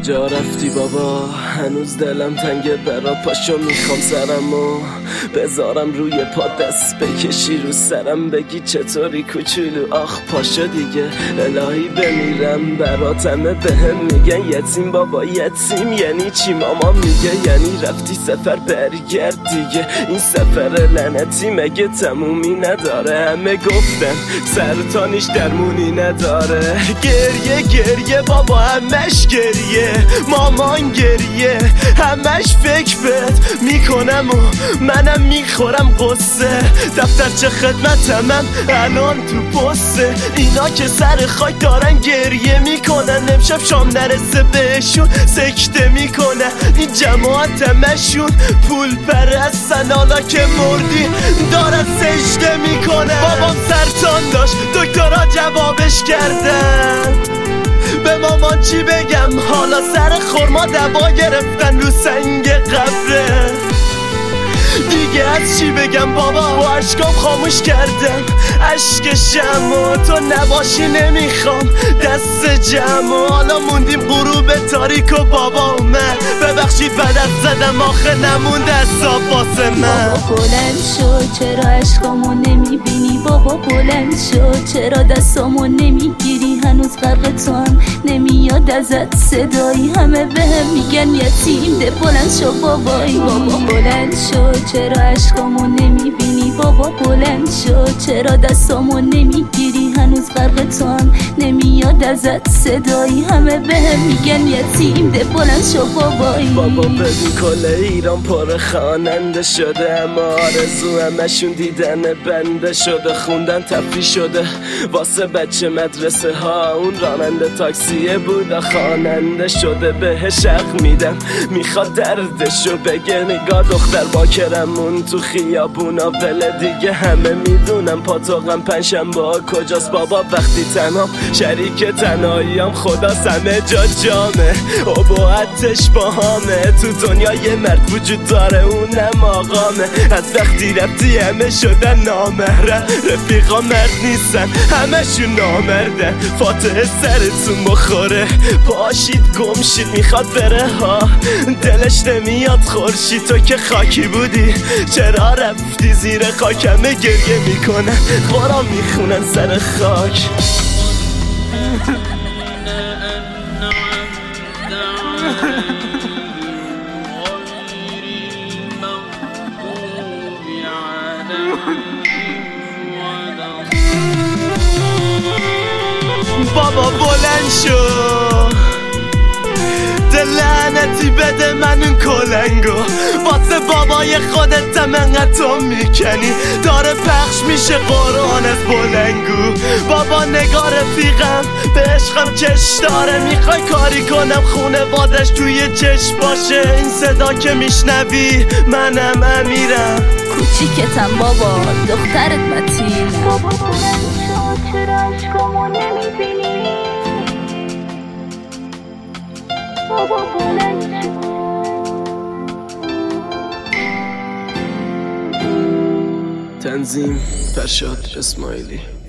کجا رفتی بابا؟ هنوز دلم تنگه برات، پاشو میخوام سرمو بذارم روی پا، دست بکشی رو سرم بگی چطوری کوچولو. آخ پاشو دیگه الهی بمیرم برات. همه بهم میگن یتیم بابا، یتیم یعنی چی؟ ماما میگه یعنی رفتی سفر برگرد دیگه. این سفر لعنتی مگه تمومی نداره؟ همه گفتن سرطانیش درمونی نداره. گریه گریه بابا همش گریه، مامان گریه همش فکر بهت میکنم و منم میخورم قصه. دفترچه خدمتمم الان تو پسته، اینا که سر خاک دارن گریه میکنن. امشب شام نرسه بهشون سکته میکنن. این جماعت همشون پول پرستن، حالا که مردی دارن سجده میکنن. بابام سرطان داشت دکترها جوابش کردن، به مامان چی بگم؟ حالا سر خورما دوا گرفتن رو سنگ قبره. دیگه از چی بگم بابا؟ با اشکام خاموش کردم اشک شمع، تو نباشی نمیخوام دست جمع. حالا موندیم غروب تاریک و بابا اومد، ببخشید بدت زدم آخه نموند حساب واسه من. بابا بلند شو چرا اشکامو نمیبینی؟ بابا بلند شو چرا دستامو نمیگیری؟ هنوز غرق تو هم نمیاد ازت صدایی، همه بهم میگن یتیم ده. بلند شو بابایی. بابا بلند شو چرا اشکامو نمیبینی؟ بابا بلند شو چرا دستامو نمیگیری؟ هنوز غرق تو هم نمیاد ازت صدایی، همه بهم میگن یتیم ده. بلند شو بابایی. بابا ببین کل ایران پر خواننده شده، اما آرزو همشون دیدن بنده شده. خوندن تفریح شده واسه بچه مدرسه ها، اون راننده تاکسیه بود خواننده شده. بهش حق میدم میخواد دردشو بگه، نگاه دختر باکرمون تو خیابونا ول دیگه. همه میدونم پاتوقم پنجشنبه ها کجاست بابا، وقتی تنها شریک تنهاییام خداست. همه جا جامه اباعتش باهامه، تو دنیا یه مرد وجود داره اونم آقامه. از وقتی رفتی همه شدن نامهرم، رفیقا مرد نیستن همشون نامردن. فاتحه سرتون بخوره پاشید گمشید میخواد بره ها، دلش نمیاد خورشید. تو که خاکی بودی چرا رفتی زیر خاک؟ همه گریه میکنن قرآن میخونن سر خاک. بابا بلند شو لعنتی بده من اون کلنگو، واسه بابای خودت هم انقدر تو میکنی. داره پخش میشه قرآن از بلنگو. بابا نگاه رفیقم به عشقم چش داره، میخوای کاری کنم خونه بادش توی چش باشه. این صدا که میشنوی منم امیرم، کوچیکتم بابا دخترت متین. بابا بلند شو چرا اشکامو نمیبینی؟ بابا بلند شو. تنظیم فرشاد اسماعیلی.